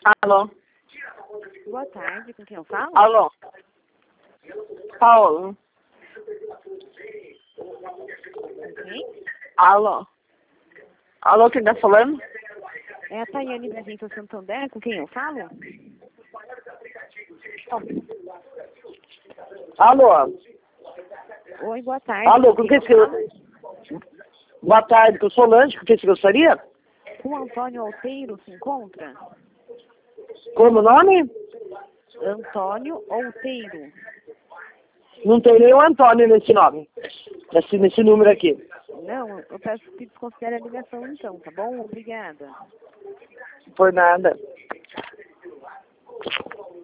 Alô? Boa tarde, com quem eu falo? Alô? Paulo? Com quem? Alô? Alô, quem tá falando? É a Tayane da Agência Santander, com quem eu falo? Alô? Oi, boa tarde. Alô, com quem eu que eu... Boa tarde, que eu sou Lange, com quem você gostaria? O Antônio Outeiro se encontra? Como o nome? Antônio Outeiro. Não tem nenhum Antônio nesse nome. Nesse número aqui. Não, eu peço que desconsidere a ligação então, tá bom? Obrigada. Por nada.